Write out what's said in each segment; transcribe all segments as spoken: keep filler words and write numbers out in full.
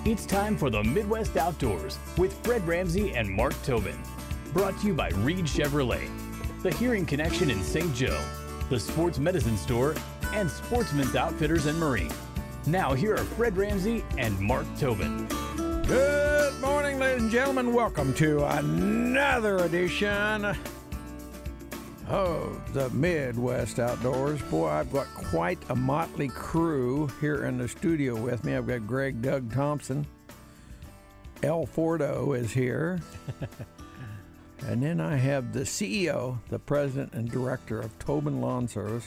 It's time for the Midwest Outdoors with Fred Ramsey and Mark Tobin. Brought to you by Reed Chevrolet, the Hearing Connection in Saint Joe, the Sports Medicine Store, and Sportsman's Outfitters and Marine. Now here are Fred Ramsey and Mark Tobin. Good morning, ladies and gentlemen. Welcome to another edition of the Midwest Outdoors. Boy, I've got quite a motley crew here in the studio with me. I've got Greg Doug Thompson. El Fordo is here. And then I have the C E O, the president and director of Tobin Lawn Service,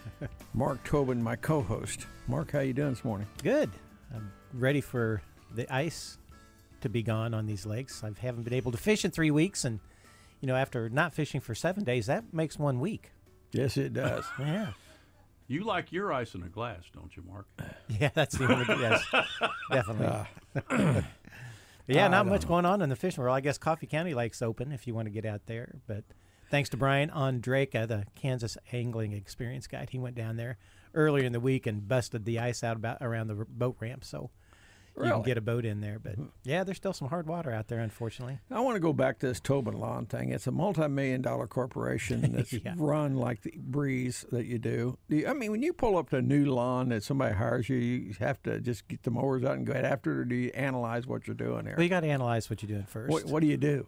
Mark Tobin, my co-host. Mark, how you doing this morning? Good. I'm ready for the ice to be gone on these lakes. I haven't been able to fish in three weeks, and you know, after not fishing for seven days, that makes one week. Yes, it does. Yeah. You like your ice in a glass, don't you, Mark? Yeah, that's the only, yes, definitely. Uh, yeah, not much going on in the fishing world. I guess Coffee County Lake's open if you want to get out there. But thanks to Brian Ondraka, the Kansas Angling Experience Guide, he went down there earlier in the week and busted the ice out about around the boat ramp. So you Really? can get a boat in there. But yeah, there's still some hard water out there, unfortunately. I want to go back to this Tobin Lawn thing. It's a multi-million dollar corporation that's Yeah. run like the Breeze that you do. do you, I mean, when you pull up to a new lawn that somebody hires you, you have to just get the mowers out and go after it, or do you analyze what you're doing here? Well, you got to analyze what you're doing first. What, what do you do?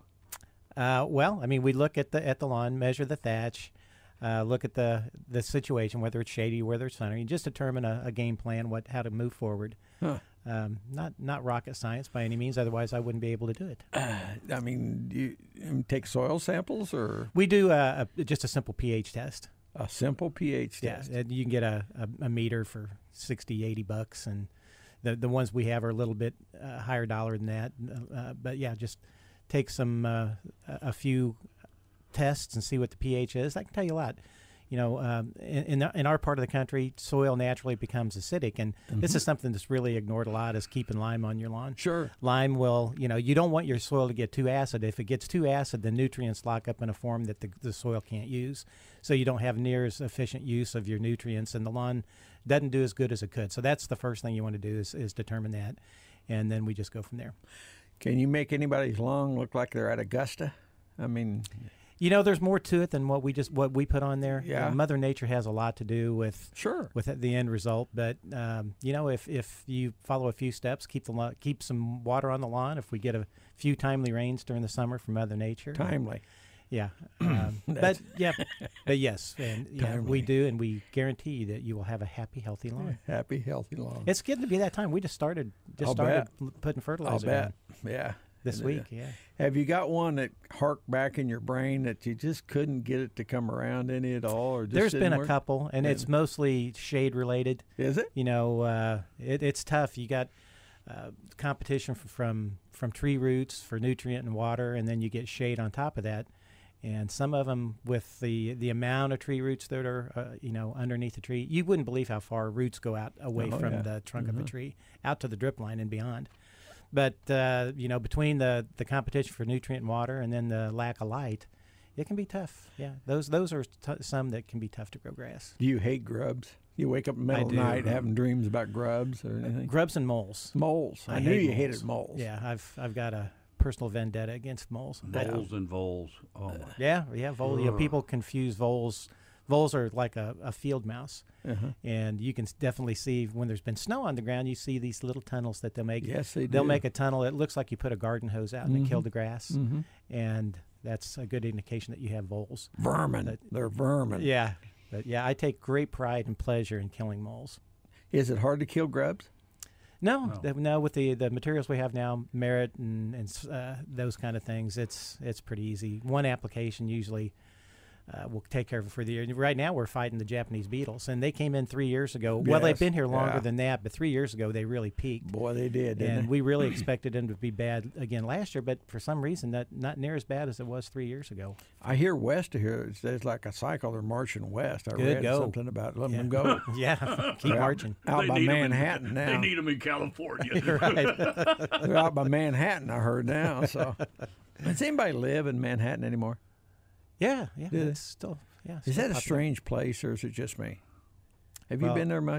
Uh, well, I mean, we look at the at the lawn, measure the thatch, uh, look at the the situation, whether it's shady, whether it's sunny. You just determine a, a game plan, what how to move forward. Huh. Um, not not rocket science by any means. Otherwise, I wouldn't be able to do it. Uh, I mean, do you, you take soil samples or We do uh, a, just a simple pH test. a simple pH test? Yeah, and you can get a, a, a meter for sixty, eighty bucks, and the the ones we have are a little bit uh, higher dollar than that. Uh, but yeah, just take some uh, a a few tests and see what the pH is. That can tell you a lot. You know, um, in in our- in our part of the country, soil naturally becomes acidic, and this is something that's really ignored a lot, is keeping lime on your lawn. Sure. Lime will, you know, you don't want your soil to get too acid. If it gets too acid, the nutrients lock up in a form that the, the soil can't use. So you don't have near as efficient use of your nutrients, and the lawn doesn't do as good as it could. So that's the first thing you want to do is, is determine that, and then we just go from there. Can you make anybody's lawn look like they're at Augusta? I mean, You know, there's more to it than what we just what we put on there. Yeah. Uh, Mother Nature has a lot to do with sure. with the end result. But um, you know, if if you follow a few steps, keep the lo- keep some water on the lawn. If we get a few timely rains during the summer from Mother Nature, Timely. yeah. Um, but yeah, but yes, and yeah, Timely. we do, and we guarantee you that you will have a happy, healthy lawn. Happy, healthy lawn. It's getting to be that time. We just started just I'll started bet. l- putting I'll fertilizer bet. in Yeah. this And, uh, week. Yeah. Have you got one that harked back in your brain that you just couldn't get it to come around any at all? Or just There's didn't been a work? couple, and Yeah. it's mostly shade related. Is it? You know, uh, it, it's tough. You got uh, competition f- from from tree roots for nutrient and water, and then you get shade on top of that. And some of them, with the the amount of tree roots that are uh, you know underneath the tree, you wouldn't believe how far roots go out away Oh, from yeah. the trunk of Mhm. a tree, out to the drip line and beyond. But uh, you know, between the the competition for nutrient and water, and then the lack of light, it can be tough. Yeah, those those are t- some that can be tough to grow grass. Do you hate grubs? You wake up in the middle of the do. night having dreams about grubs or anything? Grubs and moles. Moles. I, I knew hate you moles. hated moles. Yeah, I've I've got a personal vendetta against moles. But, Voles and voles. Oh, my. yeah, yeah, vole. You know, people confuse voles. Voles are like a, a field mouse, Uh-huh. and you can s- definitely see when there's been snow on the ground. You see these little tunnels that they'll make. Yes, they do. They'll make a tunnel. It looks like you put a garden hose out and it killed the grass, Mm-hmm. and that's a good indication that you have voles. Vermin. But- They're vermin. Yeah, but yeah, I take great pride and pleasure in killing moles. Is it hard to kill grubs? No, No. th- no. With the, the materials we have now, merit and and s- uh, those kind of things, it's it's pretty easy. One application usually uh, will take care of it for the year. Right now, we're fighting the Japanese beetles, and they came in three years ago. Well, they've Yes, been here longer yeah. than that, but three years ago they really peaked. Boy, they did, didn't And they? we really expected them to be bad again last year, but for some reason, that not near as bad as it was three years ago. I hear west of here, it's, there's like a cycle. They're marching west. I Good, read go. something about letting Yeah. them go. Yeah, keep They're marching. Out, out They by need 'em in- Manhattan They now. need them in California. Right. They're out by Manhattan, I heard now. So, does anybody live in Manhattan anymore? Yeah, yeah. Do they? It's still yeah. Is still that a popular. strange place, or is it just me? Have you Well, been there much?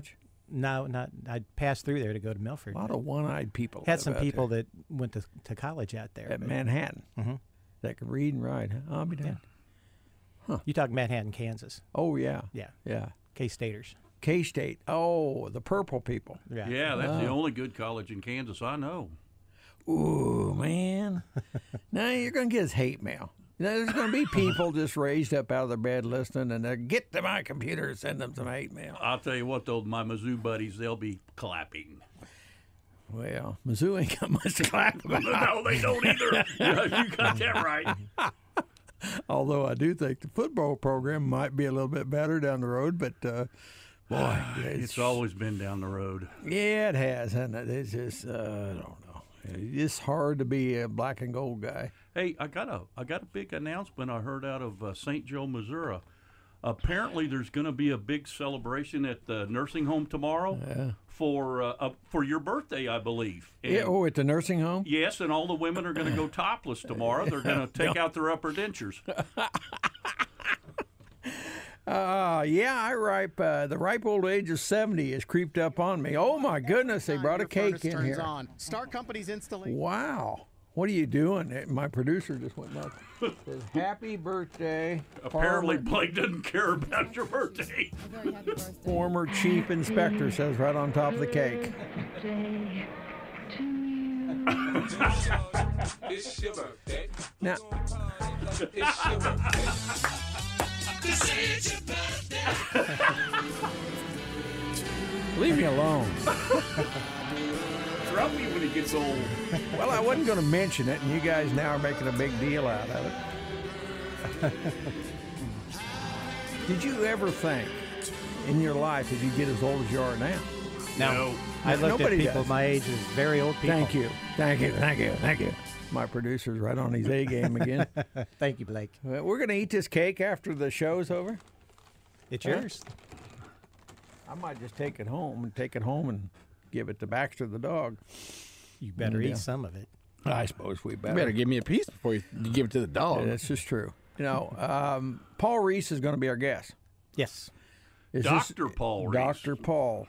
No, not. I passed through there to go to Milford. A lot of one-eyed people. Had live some out people there. that went to, to college out there. At but- Manhattan Mhm. that can read and write. Huh? I'll be damned. You talk Manhattan, Kansas. Oh, yeah. Yeah, Yeah. K-Staters. K-State. Oh, the purple people. Yeah. Yeah, that's the Oh. only good college in Kansas I know. Ooh, man. Now you're going to get us hate mail. You know, there's going to be people just raised up out of their bed listening, and they'll get to my computer and send them some hate mail. I'll tell you what, though, my Mizzou buddies, they'll be clapping. Well, Mizzou ain't got much to clap about. No, they don't either. Yeah, you got that right. Although I do think the football program might be a little bit better down the road, but uh, boy, it's, It's always been down the road. yeah, it has, hasn't it? It's just uh, I don't know. It's hard to be a black and gold guy. Hey, I got a I got a big announcement I heard out of uh, Saint Joe, Missouri. Apparently, there's going to be a big celebration at the nursing home tomorrow for uh, uh, for your birthday, I believe. And Yeah, oh, at the nursing home. yes, and all the women are going to go topless tomorrow. They're going to take out their upper dentures. Uh, yeah, I ripe. Uh, the ripe old age of seventy has creeped up on me. Oh my goodness, they brought a Your cake furnace in turns here. On. Star Company's installation. Wow, what are you doing? Eh, My producer just went nuts. Says, happy birthday, Apparently, former, Blake doesn't care about your birthday. Very happy birthday. former chief inspector, says right on top of the cake. It's your birthday. Now, It's your birthday. leave me alone. Grumpy when he gets old. Well, I wasn't going to mention it, and you guys now are making a big deal out of it. Did you ever think in your life that you'd get as old as you are now? No. I looked Nobody at people does. my age as very old people. Thank you. Thank you. Thank you. Thank you. My producer's right on his A game again. Thank you, Blake. Well, we're going to eat this cake after the show's over. It's Huh? yours. I might just take it home and take it home and give it to Baxter the dog. You better Yeah. eat some of it. I suppose we You better. better give me a piece before you, you give it to the dog. Yeah, that's just true. You know, um, Paul Reese is going to be our guest. Yes. Is Doctor Paul Reese. Doctor Paul.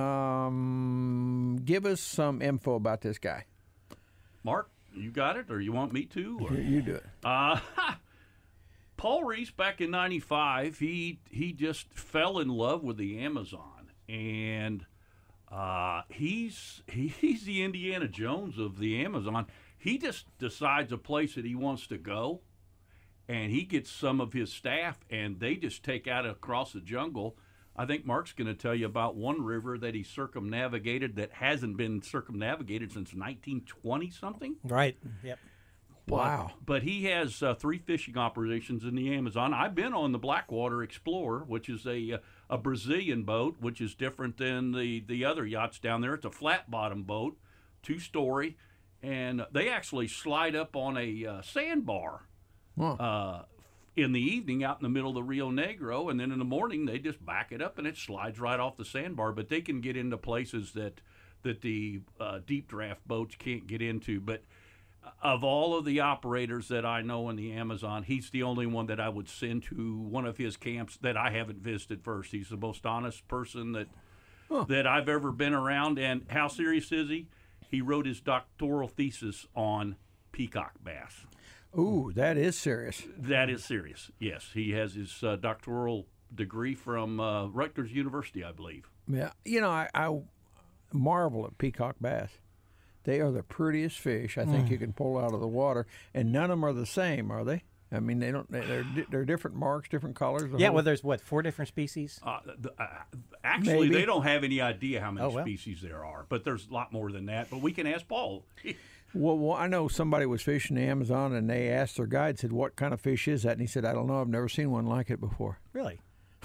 Um, give us some info about this guy. Mark, you got it, or you want me to? Or? You, you do it. Uh, Paul Reese, back in ninety-five, he he just fell in love with the Amazon, and uh, he's he, he's the Indiana Jones of the Amazon. He just decides a place that he wants to go, and he gets some of his staff, and they just take out across the jungle. I think Mark's going to tell you about one river that he circumnavigated that hasn't been circumnavigated since nineteen twenty something. Right. Yep. Wow. But he has uh, three fishing operations in the Amazon. I've been on the Blackwater Explorer, which is a uh, a Brazilian boat, which is different than the, the other yachts down there. It's a flat bottom boat, two story, and they actually slide up on a uh, sandbar Huh. uh, in the evening out in the middle of the Rio Negro, and then in the morning they just back it up and it slides right off the sandbar. But they can get into places that that the uh, deep draft boats can't get into. But of all of the operators that I know in the Amazon, he's the only one that I would send to one of his camps that I haven't visited first. He's the most honest person that that I've ever been around. And how serious is he? He wrote his doctoral thesis on peacock bass. Ooh, that is serious. That is serious. Yes, he has his uh, doctoral degree from uh, Rutgers University, I believe. Yeah. You know, I, I marvel at peacock bass. They are the prettiest fish I think you can pull out of the water, and none of them are the same, are they? I mean, they don't. They're di- they're different marks, different colors. the Yeah. whole- Well, there's what four different species. Uh, the, uh, actually, Maybe. they don't have any idea how many Oh, well. species there are, but there's a lot more than that. But we can ask Paul. Well, well, I know somebody was fishing the Amazon, and they asked their guide, said, "What kind of fish is that?" And he said, "I don't know. I've never seen one like it before." Really?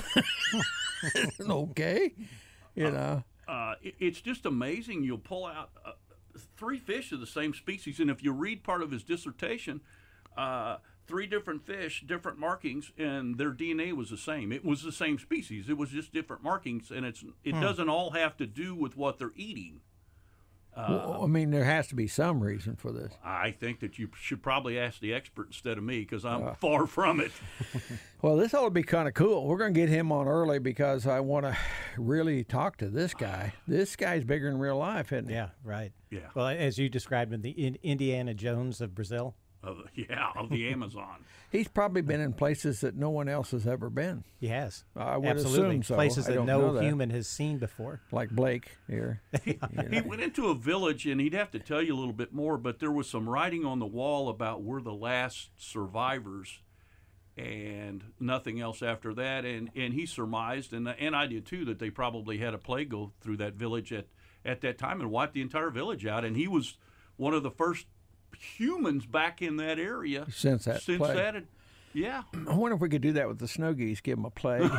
Okay, you know. Uh, it- it's just amazing. You'll pull out uh, three fish of the same species, and if you read part of his dissertation, uh, three different fish, different markings, and their D N A was the same. It was the same species. It was just different markings, and it's it doesn't all have to do with what they're eating. Well, I mean, there has to be some reason for this. I think that you should probably ask the expert instead of me because I'm Uh. far from it. Well, this ought to be kind of cool. We're going to get him on early because I want to really talk to this guy. This guy's bigger in real life, isn't he? Yeah, right. Yeah. Well, as you described him, the in, Indiana Jones of Brazil. Uh, yeah, of the Amazon. He's probably been in places that no one else has ever been, He has. I would Absolutely. assume so. Places I that don't no know that. human has seen before. like Blake here. He went into a village, and he'd have to tell you a little bit more, but there was some writing on the wall about we're the last survivors and nothing else after that. And, and he surmised, and, and I did too, that they probably had a plague go through that village at, at that time and wiped the entire village out. And he was one of the first humans back in that area Since that since plague. that had, yeah. I wonder if we could do that with the snow geese, give them a plague.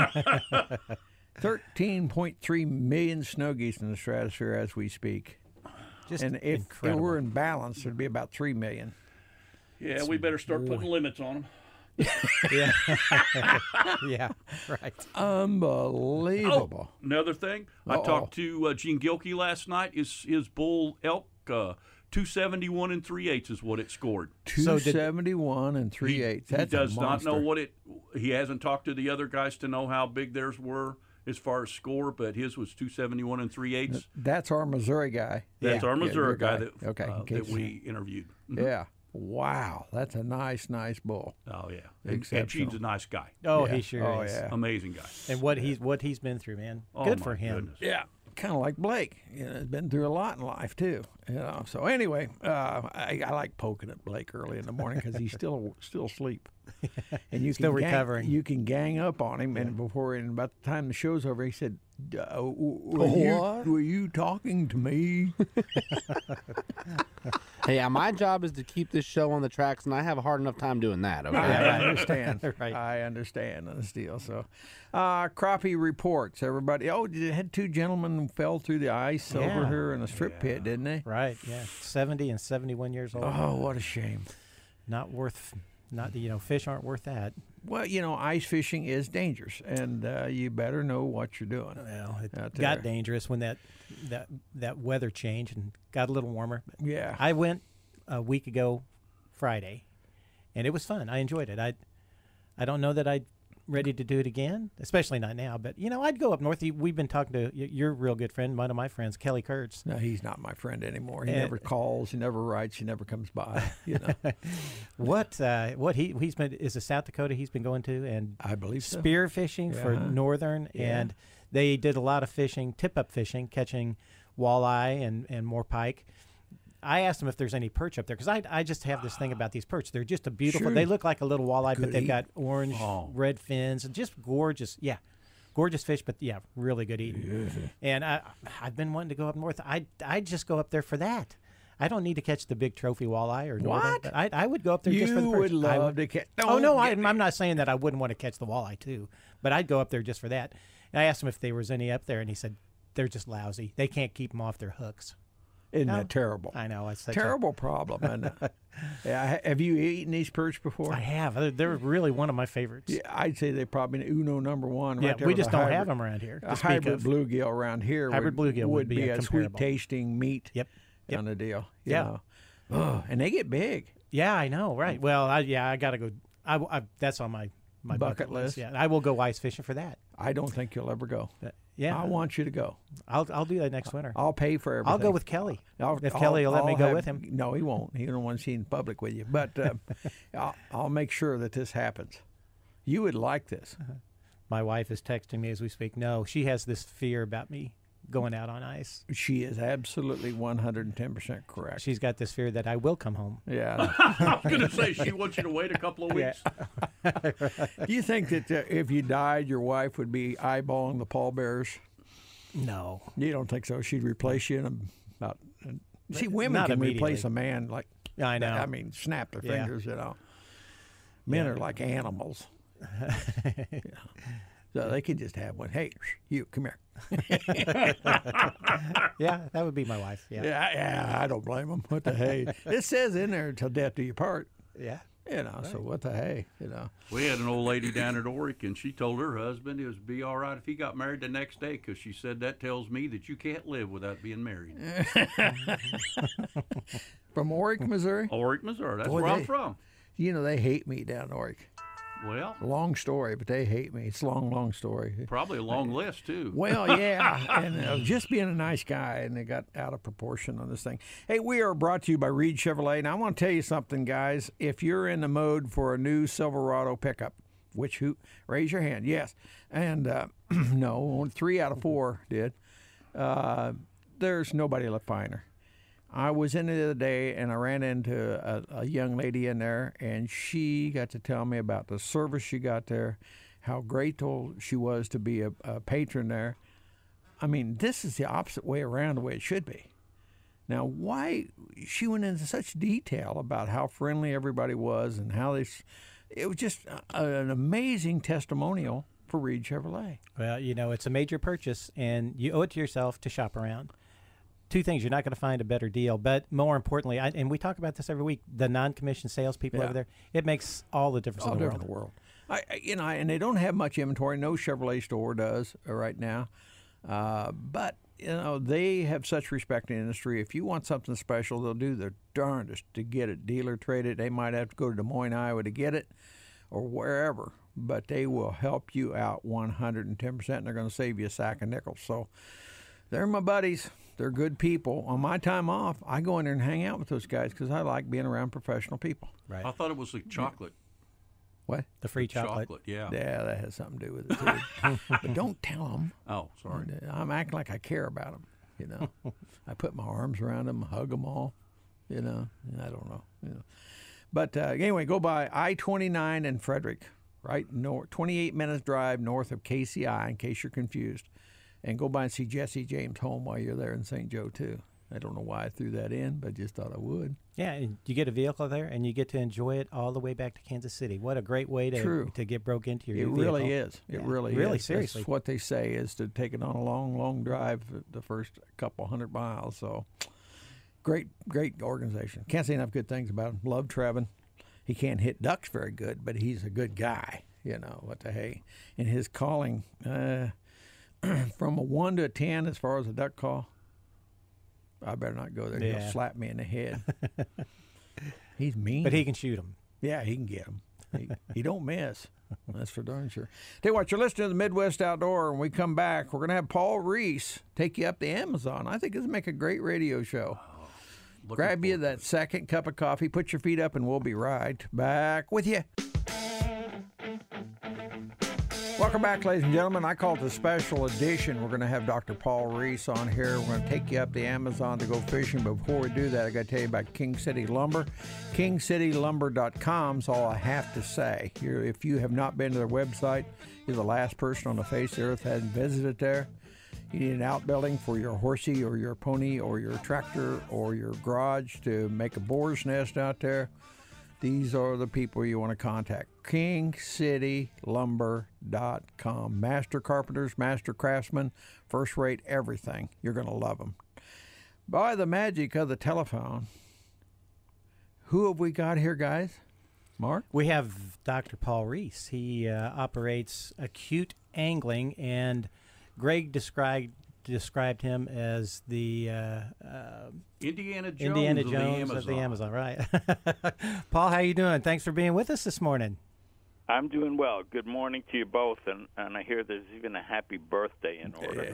thirteen point three million snow geese in the stratosphere as we speak. Just And if it incredible. were in balance, there'd be about three million. Yeah, we better start putting limits on them. yeah, yeah, right. Unbelievable. Another thing, I Uh-oh. talked to uh, Gene Gilkey last night. His his bull elk uh, two seventy one and three eighths is what it scored. So did- two seventy-one and three eighths. That's he does a not know monster. what it. He hasn't talked to the other guys to know how big theirs were as far as score, but his was two seventy one and three eighths. That's our Missouri guy. That's Yeah. our Yeah, Missouri your guy, guy. that Okay, uh, in case- that we interviewed. Yeah. Wow. That's a nice, nice bull. Oh yeah, and, and Exceptional. Gene's a nice guy, Oh, Yeah. he sure Oh, is. yeah. amazing guy. And what he's what he's been through, man. Oh, Good my for him. goodness. Yeah. Kind of like Blake. You know, he's been through a lot in life, too. You know. So, anyway, uh, I, I like poking at Blake early in the morning because he's still still asleep. And you Still can gang- recovering. you can gang up on him. And before, and about the time the show's over, he said, uh, were, What? you, were you talking to me? Hey, uh, my job is to keep this show on the tracks, and I have a hard enough time doing that. Okay. I understand. Right. I understand on this deal. So, uh, crappie reports, everybody. Oh, they had two gentlemen who fell through the ice over Yeah. here in a strip pit, didn't they? Right, yeah. seventy and seventy-one years old. Oh, what a shame. Not worth, not, you know, fish aren't worth that. Well, you know, ice fishing is dangerous, and uh, you better know what you're doing. Well, it Out got there. dangerous when that, that, that weather changed and got a little warmer. Yeah. I went a week ago Friday, and it was fun. I enjoyed it. I I don't know that I'd ready to do it again, especially not now. But, you know, I'd go up north. You- We've been talking to y- your real good friend, one of my friends, Kelly Kurtz. No, he's not my friend anymore. He Uh, never calls. He never writes. He never comes by. You know, What uh, what he he's been is a South Dakota he's been going to and I believe so. spear fishing for Yeah. northern, Yeah. and they did a lot of fishing, tip up fishing, catching walleye and and more pike. I asked them if there's any perch up there because I, I just have this thing about these perch. They're just a beautiful. Sure. They look like a little walleye, Good but they've eat. got orange, Oh. red fins, and just gorgeous. Yeah, gorgeous fish, but yeah, really good eating. And I I've been wanting to go up north. I I just go up there for that. I don't need to catch the big trophy walleye or northern, What? but I I would go up there You just for the perch. would I love to catch. Oh no, I, get me- I'm not saying that I wouldn't want to catch the walleye too, but I'd go up there just for that. And I asked him if there was any up there, and he said they're just lousy. They can't keep them off their hooks. Isn't No. that terrible? I know. It's such a- Terrible problem. Isn't it? Yeah. ha- Have you eaten these perch before? I have. They're, they're really one of my favorites. Yeah, I'd say they're probably Uno number one. Yeah, right there we with just a don't hybrid, have them around here. A To speak hybrid of. bluegill around here. Hybrid would, bluegill would would be a sweet comparable. tasting meat. Yep. Yep. On the deal. you Yeah. know. Oh, and they get big. Yeah, I know. Right. Well, I, yeah, I gotta go. I, I that's on my my Bucket bucket, list. Yeah, I will go ice fishing for that. I don't think you'll ever go. But, yeah, I want you to go. I'll I'll do that next winter. I'll pay for everything. I'll go with Kelly. I'll- if I'll- Kelly will let me I'll go have- with him. No, he won't. He don't want to see in public with you. But uh, I'll, I'll make sure that this happens. You would like this. My wife is texting me as we speak. No, she has this fear about me going out on ice. She is absolutely one hundred ten percent correct. She's got this fear that I will come home. Yeah. I was going to say she wants you to wait a couple of weeks. Do you think that uh, if you died, your wife would be eyeballing the pallbearers? No. You don't think so? She'd replace you in a, about. See, women Not can replace immediately. a man like. Yeah, I know. I mean, snap their Yeah. fingers. You know. Men Yeah. are like animals. Yeah. So they can just have one. Hey, you come here. Yeah, that would be my wife. Yeah. Yeah, yeah. I don't blame them. What the hey? It says in there "till death do you part." Yeah. You know, so what the hey, you know. We had an old lady down at Oric, and she told her husband it would be all right if he got married the next day, because she said that tells me that you can't live without being married. From Oric, Missouri? Oric, Missouri. That's Boy, where they- I'm from. You know, they hate me down in Oric. Well, Long story, but they hate me. It's a long, long story. probably a long list, too. Well, yeah, and uh, just being a nice guy, and they got out of proportion on this thing. Hey, we are brought to you by Reed Chevrolet. Now, I want to tell you something, guys. If you're in the mode for a new Silverado pickup, which who raise your hand? Yes, and uh, no, only three out of four did. Uh, there's nobody finer. I was in the other day, and I ran into a, a young lady in there, and she got to tell me about the service she got there, how grateful she was to be a, a patron there. I mean, this is the opposite way around the way it should be. Now, why she went into such detail about how friendly everybody was and how they, s- it was just a, an amazing testimonial for Reed Chevrolet. Well, you know, it's a major purchase, and you owe it to yourself to shop around. Two things: you're not going to find a better deal, but more importantly, I, and we talk about this every week, the non-commissioned salespeople Yeah. over there, it makes all the difference All in the different world. in the world. I, I- you know, and they don't have much inventory. No Chevrolet store does uh, right now, uh, but you know they have such respect in the industry. If you want something special, they'll do their darndest to get it dealer traded. They might have to go to Des Moines, Iowa, to get it, or wherever, but they will help you out one hundred ten percent, and they're going to save you a sack of nickels. So they're my buddies. They're good people. On my time off, I go in there and hang out with those guys because I like being around professional people. Right. I thought it was like chocolate. What? The free chocolate. yeah. Yeah, that has something to do with it too. But don't tell them. Oh, sorry. I'm acting like I care about them. You know, I put my arms around them, hug them all. You know, I don't know. You know, but uh, anyway, go by I twenty-nine in Frederick, right north, twenty-eight minutes drive north of K C I, in case you're confused, and go by and see Jesse James' home while you're there in Saint Joe too. I don't know why I threw that in, but just thought I would. Yeah, and you get a vehicle there, and you get to enjoy it all the way back to Kansas City. What a great way to True. to get broke into your It new vehicle. really is. It Yeah, really, really is. seriously. That's what they say is to take it on a long, long drive the first couple hundred miles. So great, great organization. Can't say enough good things about him. Love Trevin. He can't hit ducks very good, but he's a good guy. You know, what the hey. And his calling, uh, from a one to a ten as far as a duck call, I better not go there. Yeah. He'll slap me in the head. He's mean. But he can shoot them. Yeah, he can get them. He, he don't miss. That's for darn sure. Tell you what, you're listening to the Midwest Outdoor. When we come back, we're going to have Paul Reese take you up the Amazon. I think this will make a great radio show. Looking Grab you forward to that second cup of coffee, put your feet up, and we'll be right back with you. Welcome back, ladies and gentlemen. I call it the special edition. We're going to have Doctor Paul Reese on here. We're going to take you up the Amazon to go fishing. But before we do that, I got to tell you about King City Lumber. king city lumber dot com is all I have to say. You're, if you have not been to their website, you're the last person on the face of the earth that hasn't visited there. You need an outbuilding for your horsey or your pony or your tractor or your garage to make a boar's nest out there. These are the people you want to contact. king city lumber dot com. Master carpenters, master craftsmen, first rate everything. You're going to love them. By the magic of the telephone, who have we got here, guys? Mark? We have Doctor Paul Reese. He uh, operates Acute Angling, and Greg described described him as the uh, uh, Indiana Jones, Indiana of, Jones the of the Amazon. Right. Paul, how you doing? Thanks for being with us this morning. I'm doing well. Good morning to you both, and, and I hear there's even a happy birthday in order.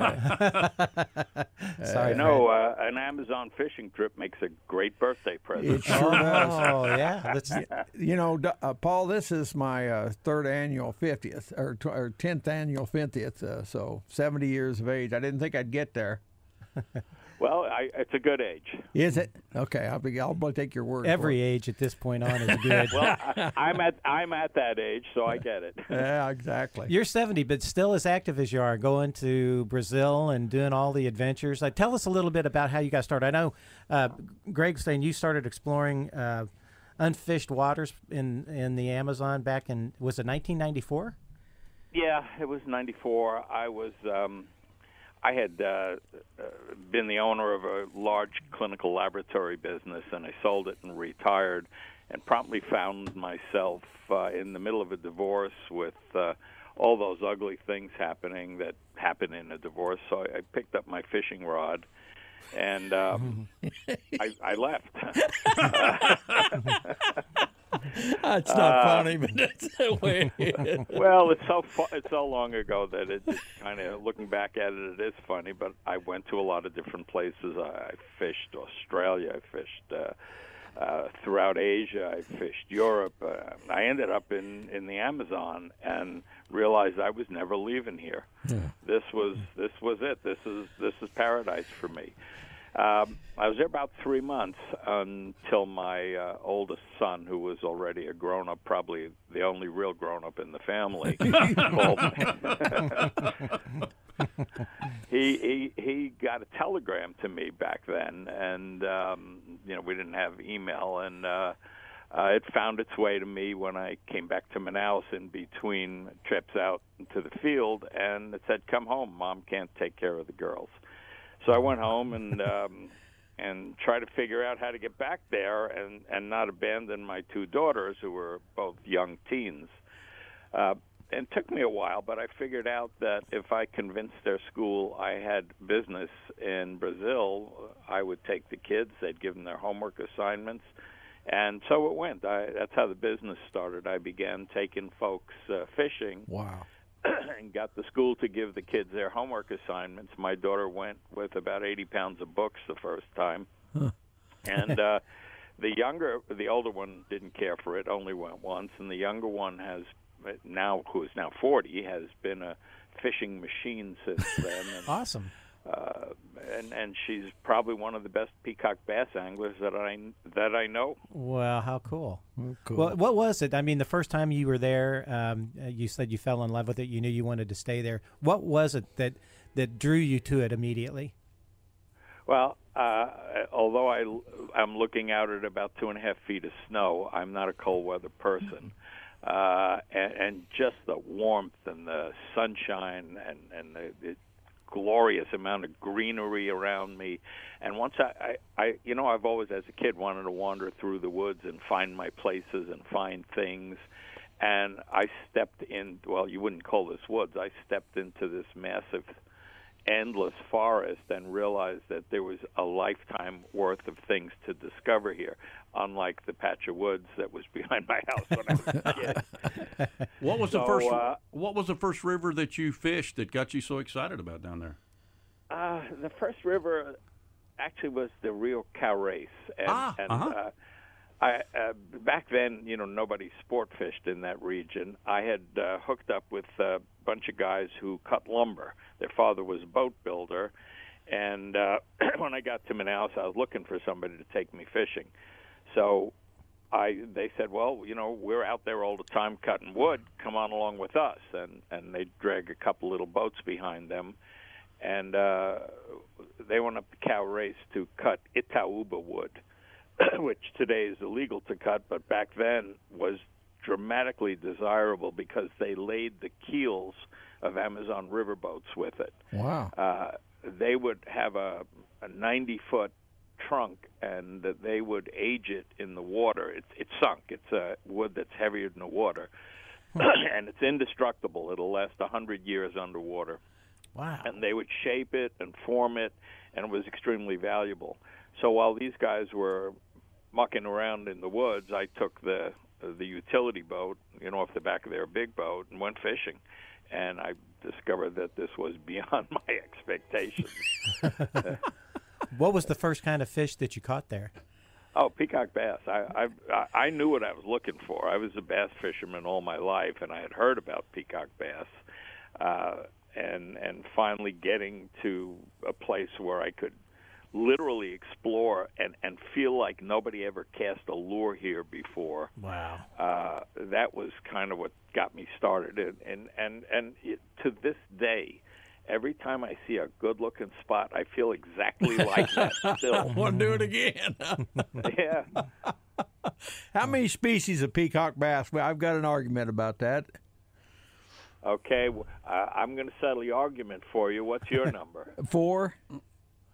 Sorry, You know, uh, an Amazon fishing trip makes a great birthday present. It sure does. Oh yeah, that's You know, D- uh, Paul, this is my uh, third annual fiftieth, or, tw- or tenth annual fiftieth, uh, so seventy years of age. I didn't think I'd get there. Well, I, it's a good age. Is it? Okay, I'll, be, I'll take your word every for it. age at this point on is good. Well, I, I'm at I'm at that age, so I get it. Yeah, exactly. You're seventy, but still as active as you are, going to Brazil and doing all the adventures. Uh, tell us a little bit about how you got started. I know, uh, Greg, saying you started exploring uh, unfished waters in in the Amazon back in, was it nineteen ninety-four? Yeah, it was ninety-four. I was um, I had uh, uh, been the owner of a large clinical laboratory business, and I sold it and retired. and promptly found myself uh, in the middle of a divorce with uh, all those ugly things happening that happen in a divorce. So I, I picked up my fishing rod, and um, I, I left. That's not uh, funny, but that's the way it is. Well, it's so fu- it's so long ago that it's kind of, looking back at it, it is funny. But I went to a lot of different places. I, I fished Australia. I fished uh, uh, throughout Asia. I fished Europe. Uh, I ended up in, in the Amazon and realized I was never leaving here. Yeah. This was this was it. This is this is paradise for me. Um, I was there about three months until my uh, oldest son, who was already a grown-up, probably the only real grown-up in the family, called me. he, he he got a telegram to me back then, and um, you know we didn't have email, and uh, uh, it found its way to me when I came back to Manaus in between trips out to the field, and it said, "Come home, Mom can't take care of the girls." So I went home and um, and tried to figure out how to get back there and, and not abandon my two daughters, who were both young teens. Uh, and it took me a while, but I figured out that if I convinced their school I had business in Brazil, I would take the kids, they'd give them their homework assignments, and so it went. I, that's how the business started. I began taking folks uh, fishing. Wow. And got the school to give the kids their homework assignments. My daughter went with about eighty pounds of books the first time. Huh. And uh, the younger, the older one didn't care for it, only went once. And the younger one has now, who is now forty, has been a fishing machine since then. And, awesome. Uh, and and she's probably one of the best peacock bass anglers that I that I know. Well, how cool! Oh, cool. Well, what was it? I mean, the first time you were there, um, you said you fell in love with it. You knew you wanted to stay there. What was it that that drew you to it immediately? Well, uh, although I I'm looking out at about two and a half feet of snow, I'm not a cold weather person. Uh, and, and just the warmth and the sunshine and and the, the glorious amount of greenery around me. And once I, I, I, you know, I've always, as a kid, wanted to wander through the woods and find my places and find things. And I stepped in, well, you wouldn't call this woods. I stepped into this massive, endless forest and realized that there was a lifetime worth of things to discover here, unlike the patch of woods that was behind my house when I was a kid. What was so, the first? Uh, what was the first river that you fished that got you so excited about down there? Uh, the first river actually was the Rio Caurés, and, ah, and uh-huh. uh, I uh, back then, you know, nobody sport fished in that region. I had uh, hooked up with a bunch of guys who cut lumber. Their father was a boat builder, and uh, when I got to Manaus, I was looking for somebody to take me fishing. So I, they said, well, you know, we're out there all the time cutting wood. Come on along with us. And, and they drag a couple little boats behind them. And uh, they went up the Caurés to cut Itaúba wood, which today is illegal to cut, but back then was dramatically desirable because they laid the keels of Amazon riverboats with it. Wow. Uh, they would have a, a ninety-foot trunk, and that they would age it in the water. It's it's sunk. It's a wood that's heavier than the water, and it's indestructible. It'll last a hundred years underwater. Wow! And they would shape it and form it, and it was extremely valuable. So while these guys were mucking around in the woods, I took the the utility boat, you know, off the back of their big boat, and went fishing. And I discovered that this was beyond my expectations. What was the first kind of fish that you caught there? Oh, peacock bass. I, I I knew what I was looking for. I was a bass fisherman all my life, and I had heard about peacock bass. Uh, and and finally getting to a place where I could literally explore and, and feel like nobody ever cast a lure here before. Wow. Uh, that was kind of what got me started. And, and, and, and it, to this day, every time I see a good-looking spot, I feel exactly like that still. I want to do it again. Yeah. How many species of peacock bass? Well, I've got an argument about that. Okay. Well, uh, I'm going to settle the argument for you. What's your number? Four.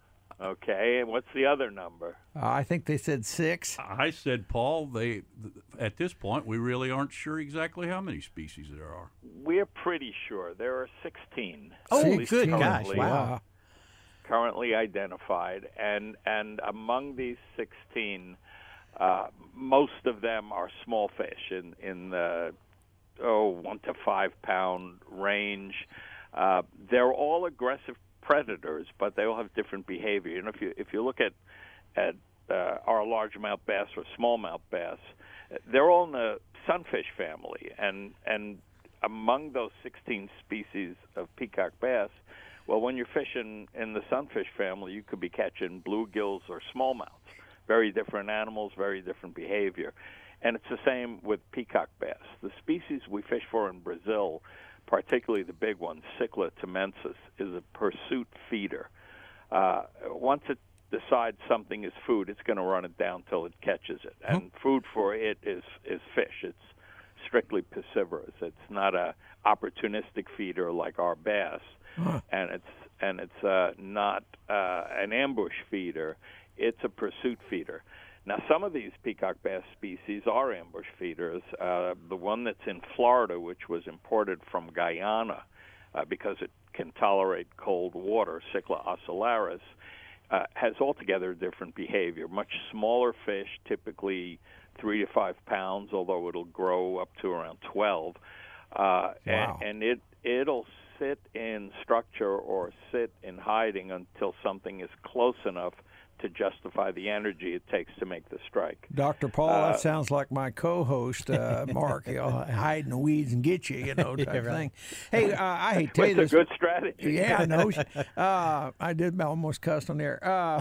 Okay, and what's the other number? Uh, I think they said six. I said, Paul, they at this point we really aren't sure exactly how many species there are. We're pretty sure there are sixteen. Oh, at least good gosh, currently- wow. Currently identified, and and among these sixteen, uh, most of them are small fish in in the oh one to five pound range. Uh, they're all aggressive predators, but they all have different behavior. And if you if you look at at uh, our largemouth bass or smallmouth bass, they're all in the sunfish family, and and among those sixteen species of peacock bass, well, when you're fishing in the sunfish family, you could be catching bluegills or smallmouths. Very different animals, very different behavior. And it's the same with peacock bass. The species we fish for in Brazil, particularly the big one, Cichla temensis, is a pursuit feeder. Uh, once it decides something is food, it's going to run it down till it catches it. And food for it is, is fish. It's strictly piscivorous. It's not a opportunistic feeder like our bass. Huh. And it's and it's uh, not uh, an ambush feeder. It's a pursuit feeder. Now, some of these peacock bass species are ambush feeders. Uh, the one that's in Florida, which was imported from Guyana uh, because it can tolerate cold water, Cichla ocellaris, uh, has altogether different behavior. Much smaller fish, typically three to five pounds, although it'll grow up to around twelve. Uh, wow. and, and it it'll sit in structure or sit in hiding until something is close enough to justify the energy it takes to make the strike. Doctor Paul, Uh, that sounds like my co-host, uh, Mark. You know, hide in the weeds and get you, you know, type Yeah, right. thing. Hey, uh, I hate to tell you It's this. a good strategy. Yeah, I know. Uh, I did almost cuss on there. Uh,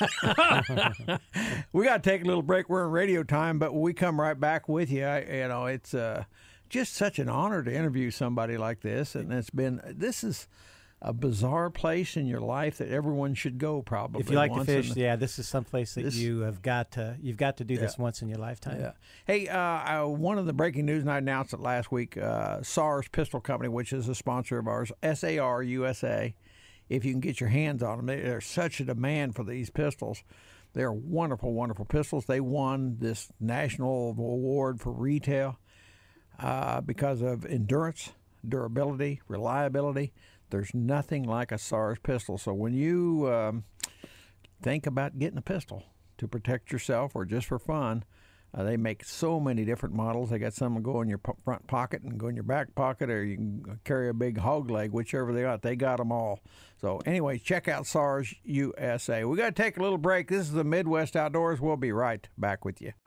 we got to take a little break. We're in radio time, but we come right back with you. I, you know, it's uh, just such an honor to interview somebody like this, and it's been. This is a bizarre place in your life that everyone should go. Probably, If you like to once in fish, the- yeah, this is someplace that This- you have got to you've got to do this Yeah. once in your lifetime. Yeah. Hey, uh, uh, one of the breaking news, and I announced it last week, uh, SARS Pistol Company, which is a sponsor of ours, S A R U S A. If you can get your hands on them, they- there's such a demand for these pistols. They're wonderful, wonderful pistols. They won this national award for retail uh, because of endurance, durability, reliability. There's nothing like a SARS pistol. So when you um, think about getting a pistol to protect yourself or just for fun, uh, they make so many different models. They got some that go in your po- front pocket and go in your back pocket, or you can carry a big hog leg, whichever they got. They got them all. So anyway, check out SARS U S A. We got to take a little break. This is the Midwest Outdoors. We'll be right back with you.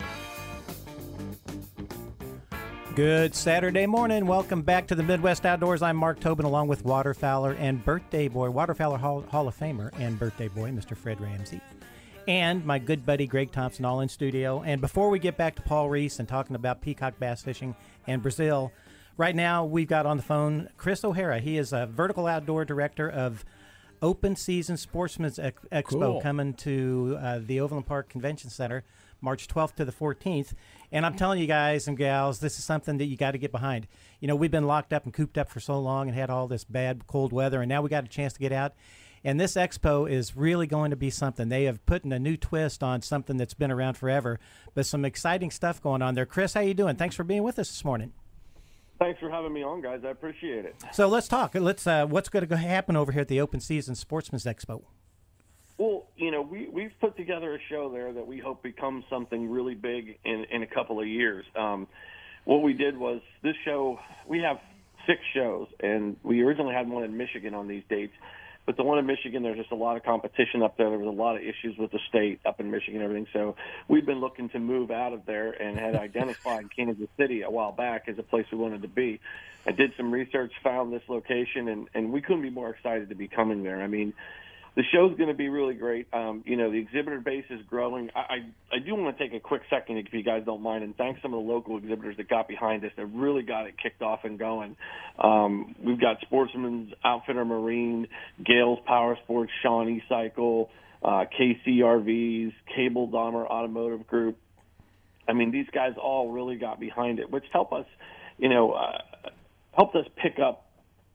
Good Saturday morning. Welcome back to the Midwest Outdoors. I'm Mark Tobin, along with waterfowler and birthday boy, waterfowler Hall, Hall of Famer and birthday boy, Mister Fred Ramsey, and my good buddy Greg Thompson, all in studio. And before we get back to Paul Reese and talking about peacock bass fishing and Brazil, right now we've got on the phone Chris O'Hara. He is a vertical outdoor director of Open Season Sportsman's Ex- Expo, Cool. coming to uh, the Overland Park Convention Center March twelfth to the fourteenth. And I'm telling you guys and gals, this is something that you got to get behind. You know, we've been locked up and cooped up for so long and had all this bad cold weather, and now we got a chance to get out. And this expo is really going to be something. They have put in a new twist on something that's been around forever, but some exciting stuff going on there. Chris, how you doing? Thanks for being with us this morning. Thanks for having me on, guys. I appreciate it. So let's talk. Let's. Uh, what's going to happen over here at the Open Season Sportsman's Expo? Well, you know, we, we've put together a show there that we hope becomes something really big in, in a couple of years. Um, what we did was this show, we have six shows, and we originally had one in Michigan on these dates. But the one in Michigan, there's just a lot of competition up there. There was a lot of issues with the state up in Michigan and everything. So we've been looking to move out of there and had identified Kansas City a while back as a place we wanted to be. I did some research, found this location, and, and we couldn't be more excited to be coming there. I mean, the show's going to be really great. Um, you know, the exhibitor base is growing. I, I, I do want to take a quick second, if you guys don't mind, and thank some of the local exhibitors that got behind us that really got it kicked off and going. Um, we've got Sportsman's Outfitter Marine, Gales Power Sports, Shawnee Cycle, uh, K C R Vs, Cable Dahmer Automotive Group. I mean, these guys all really got behind it, which helped us, you know, uh, helped us pick up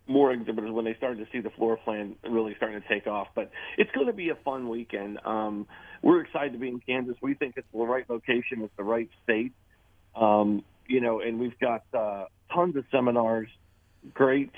more exhibitors when they started to see the floor plan really starting to take off. But it's going to be a fun weekend. Um, we're excited to be in Kansas. We think it's the right location. It's the right state. Um, you know, and we've got uh, tons of seminars, great,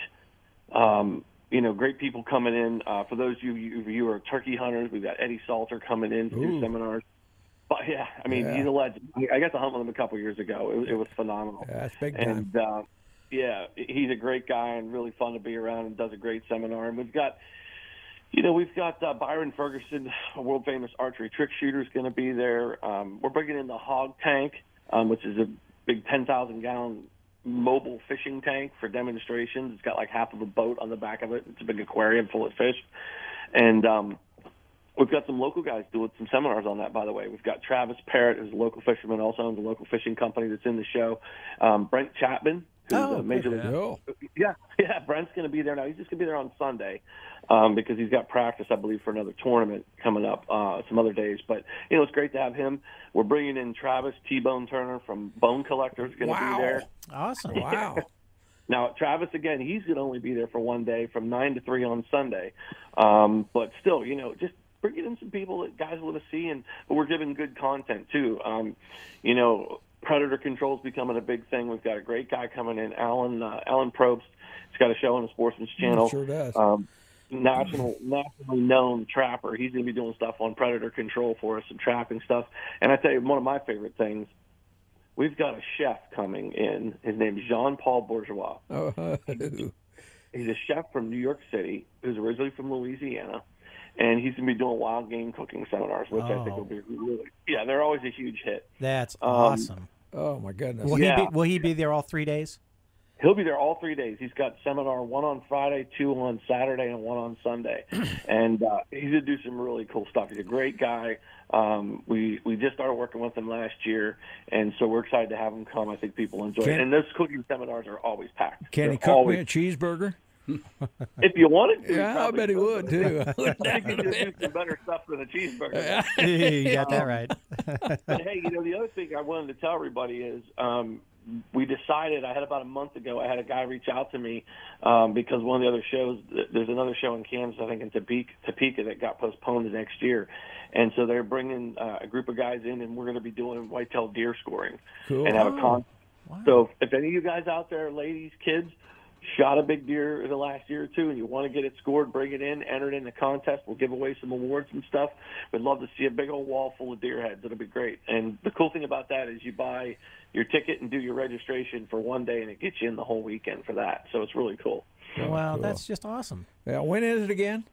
um, you know, great people coming in. Uh, for those of you, you you are turkey hunters, we've got Eddie Salter coming in to Ooh. do seminars. But yeah, I mean, Yeah. he's a legend. I got to hunt with him a couple years ago. It, it was phenomenal. Yeah, that's big time. And uh, yeah, he's a great guy and really fun to be around, and does a great seminar. And we've got, you know, we've got uh, Byron Ferguson, a world famous archery trick shooter, is going to be there. Um, we're bringing in the Hog Tank, um, which is a big ten thousand gallon mobile fishing tank for demonstrations. It's got like half of a boat on the back of it. It's a big aquarium full of fish. And um, we've got some local guys doing some seminars on that, by the way. We've got Travis Parrott, who's a local fisherman, also owns a local fishing company that's in the show. Um, Brent Chapman, who's Oh, a major league. Oh. Yeah, yeah, Brent's going to be there now. He's just going to be there on Sunday um, because he's got practice, I believe, for another tournament coming up uh, some other days. But, you know, it's great to have him. We're bringing in Travis T-Bone Turner from Bone Collectors, going to Wow. be there. Awesome. Wow. Now, Travis, again, he's going to only be there for one day from nine to three on Sunday. Um, but still, you know, just bringing in some people that guys want to see, and but we're giving good content, too. Um, you know, predator control is becoming a big thing. We've got a great guy coming in, Alan uh, Alan Probst. He's got a show on the Sportsman's Channel. Sure does. Um, national, nationally known trapper. He's going to be doing stuff on predator control for us and trapping stuff. And I tell you, one of my favorite things, we've got a chef coming in. His name is Jean-Paul Bourgeois. Oh, He's a chef from New York City who's originally from Louisiana. And he's going to be doing wild game cooking seminars, which I think Oh. will be really, yeah, they're always a huge hit. That's Um, awesome. oh my goodness. Will yeah. he be, will he be there all three days? He'll be there all three days. He's got seminar one on Friday, two on Saturday, and one on Sunday. And uh, he's going to do some really cool stuff. He's a great guy. Um, we we just started working with him last year, and so we're excited to have him come. I think people enjoy Can- it. And those cooking seminars are always packed. Can They're he cook always, me a cheeseburger? If you wanted to. Yeah, I probably bet he could. would too. I think he could do some better stuff than a cheeseburger. You got that right. But hey, you know, the other thing I wanted to tell everybody is um, we decided, I had about a month ago, I had a guy reach out to me um, because one of the other shows, there's another show in Kansas, I think in Topeka, Topeka that got postponed to next year. And so they're bringing uh, a group of guys in, and we're going to be doing whitetail deer scoring Cool. and have a con. Wow. So if any of you guys out there, ladies, kids, shot a big deer in the last year or two and you want to get it scored, bring it in, enter it in the contest. We'll give away some awards and stuff. We'd love to see a big old wall full of deer heads. It'll be great. And the cool thing about that is you buy your ticket and do your registration for one day, and it gets you in the whole weekend for that. So it's really cool. Wow, cool. that's just awesome. Yeah, when is it again?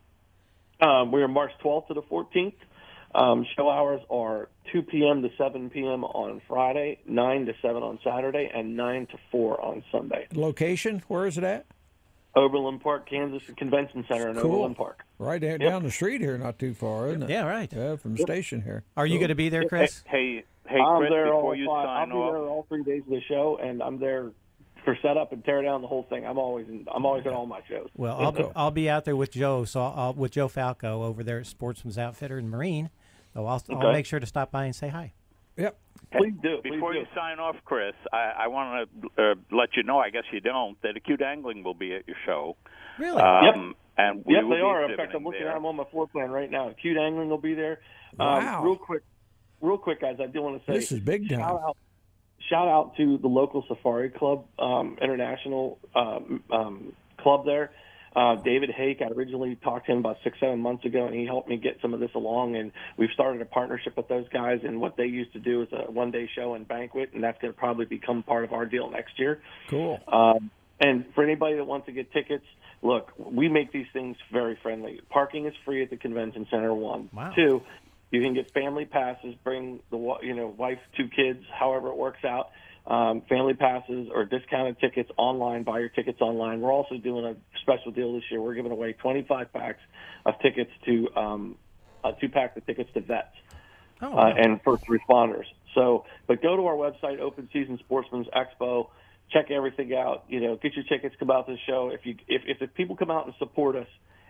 Um, we're March twelfth to the fourteenth. Um, show hours are two p.m. to seven p.m. on Friday, nine to seven on Saturday, and nine to four on Sunday. Location? Where is it at? Overland Park, Kansas Convention Center in Cool. Overland Park. Right down, down the street here, not too far, isn't it? Yeah, right. Yeah, from the station here. Are you going to be there, Chris? Hey, hey, I'm Chris, there all before you five. sign I'll be off, there all three days of the show, and I'm there for setup and tear down the whole thing. I'm always in, I'm always at all my shows. Well, I'll, cool. I'll be out there with Joe, so I'll, I'll with Joe Falco over there at Sportsman's Outfitter and Marine. So I'll, I'll Okay. make sure to stop by and say hi. Yep. Please do. Please before do. you sign off, Chris, I, I want to uh, let you know, I guess you don't, that Acute Angling will be at your show. Really? Um, And we Yep, will they be are. In fact, exhibiting I'm looking there. at them on my floor plan right now. Cute Angling will be there. Wow. Um, real quick, real quick, guys. I do want to say This is big time. Shout out, shout out to the local Safari Club, um, international um, um, club there. Uh, David Hake, I originally talked to him about six, seven months ago, and he helped me get some of this along. And we've started a partnership with those guys. And what they used to do is a one-day show and banquet, and that's going to probably become part of our deal next year. Cool. Um, and for anybody that wants to get tickets, look, we make these things very friendly. Parking is free at the convention center. One, Wow. two, you can get family passes. Bring the wa- you know wife, two kids, however it works out. Um, family passes or discounted tickets online. Buy your tickets online. We're also doing a special deal this year. We're giving away twenty-five packs of tickets to um, uh, two packs of tickets to vets Oh, uh, wow. and first responders. So, but go to our website, Open Season Sportsman's Expo. Check everything out. You know, get your tickets. Come out to the show. If you if if the people come out and support us,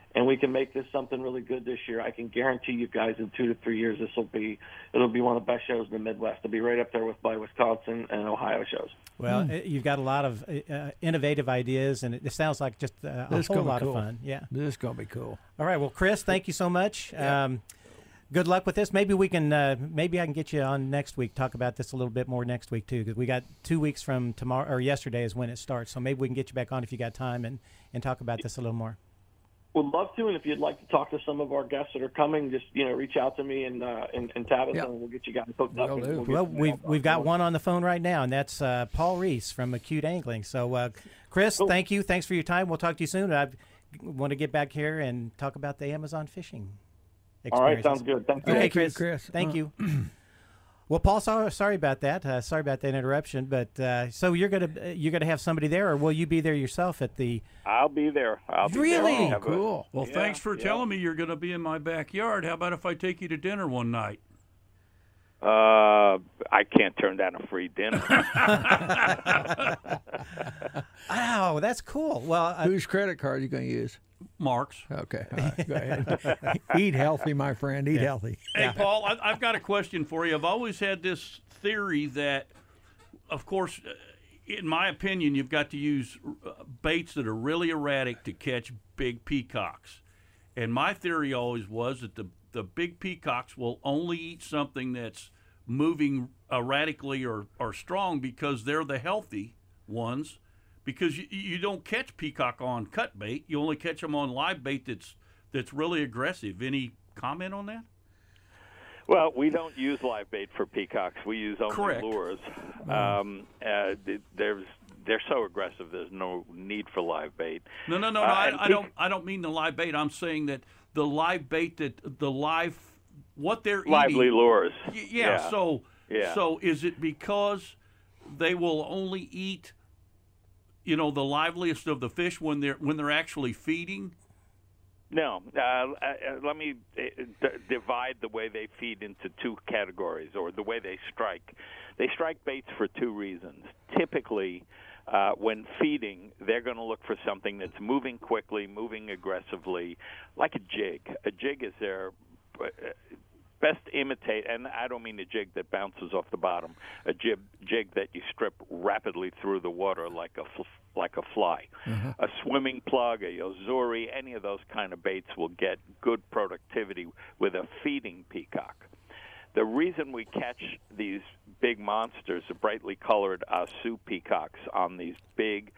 and we can make this something really good this year, I can guarantee you guys in two to three years this will be it'll be one of the best shows in the Midwest. It'll be right up there with by Wisconsin and Ohio shows. Well, mm. you've got a lot of uh, innovative ideas, and it, it sounds like just uh, a whole lot cool. of fun. Yeah, this is gonna be cool. All right, well, Chris, thank you so much. Yeah. Um, good luck with this. Maybe we can. Uh, maybe I can get you on next week. Talk about this a little bit more next week too, because we got two weeks from tomorrow or yesterday is when it starts. So maybe we can get you back on if you got time and and talk about this a little more. Would love to, and if you'd like to talk to some of our guests that are coming, just you know, reach out to me and uh, and, and Tabitha, yep. and we'll get you guys hooked up. We'll, we'll, well we've we've got one on the phone right now, and that's uh, Paul Reese from Acute Angling. So, uh, Chris, cool. thank you. Thanks for your time. We'll talk to you soon. I want to get back here and talk about the Amazon fishing All right, sounds good. Thank you. Okay, Thank you, Chris. Chris. Thank Uh, you. Well, Paul, sorry, sorry about that. Uh, sorry about that interruption. But uh, so you're gonna you're gonna have somebody there, or will you be there yourself at the? I'll be there. I'll be Really? there. Have a- Cool. Well, Yeah, thanks for yeah. telling me you're going to be in my backyard. How about if I take you to dinner one night? Uh, I can't turn down a free dinner. Oh, that's cool. Well, uh, Whose credit card are you gonna use? Mark's. Okay, all right, go ahead. Eat healthy, my friend. Eat healthy. Hey, Paul, I, I've got a question for you. I've always had this theory that, of course, uh, in my opinion, you've got to use uh, baits that are really erratic to catch big peacocks. And my theory always was that the, the big peacocks will only eat something that's moving erratically or, or strong because they're the healthy ones. Because you, you don't catch peacock on cut bait, you only catch them on live bait that's that's really aggressive. Any comment on that? Well, we don't use live bait for peacocks. We use only Correct. lures. Um, uh, th- there's they're so aggressive. There's no need for live bait. No, no, no, no. Uh, I, and I peac- don't. I don't mean the live bait. I'm saying that the live bait that the live what they're Lively eating. lures. Y- Yeah, Yeah. So Yeah. so is it because they will only eat, you know, the liveliest of the fish when they're when they're actually feeding? No. Uh, uh, let me uh, d- divide the way they feed into two categories, or the way they strike. They strike baits for two reasons. Typically, uh, when feeding, they're going to look for something that's moving quickly, moving aggressively, like a jig. A jig is their uh, best imitate, and I don't mean a jig that bounces off the bottom, a jig, jig that you strip rapidly through the water like a fl- like a fly. Uh-huh. A swimming plug, a yozuri, any of those kind of baits will get good productivity with a feeding peacock. The reason we catch these big monsters, the brightly colored Asu peacocks, on these big,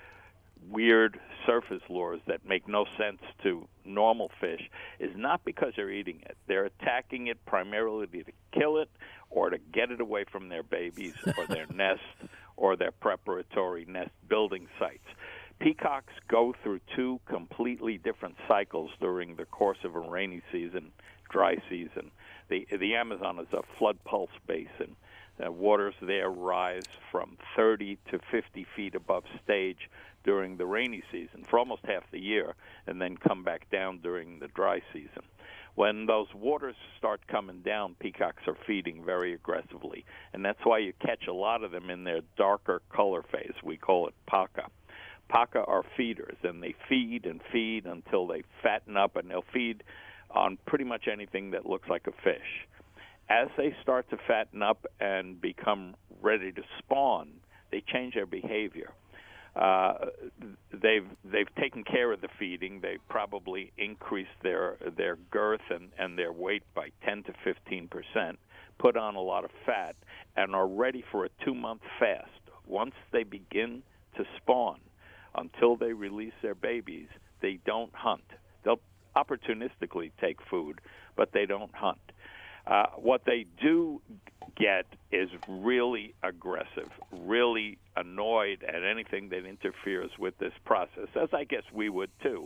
weird surface lures that make no sense to normal fish is not because they're eating it. They're attacking it primarily to kill it or to get it away from their babies or their nest or their preparatory nest building sites. Peacocks go through two completely different cycles during the course of a rainy season, dry season. The, the Amazon is a flood pulse basin. Uh, waters there rise from thirty to fifty feet above stage during the rainy season for almost half the year, and then come back down during the dry season. When those waters start coming down, peacocks are feeding very aggressively, and that's why you catch a lot of them in their darker color phase. We call it paca. Paca are feeders, and they feed and feed until they fatten up, and they'll feed on pretty much anything that looks like a fish. As they start to fatten up and become ready to spawn, they change their behavior. Uh, they've they've taken care of the feeding. They probably increased their their girth and, and their weight by ten to fifteen percent, put on a lot of fat, and are ready for a two-month fast. Once they begin to spawn, until they release their babies, they don't hunt. They'll opportunistically take food, but they don't hunt. Uh, what they do get is really aggressive, really annoyed at anything that interferes with this process, as I guess we would too.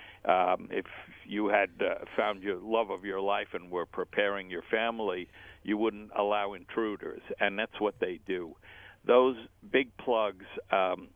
Um, if you had uh, found your love of your life and were preparing your family, you wouldn't allow intruders, and that's what they do. Those big plugs um,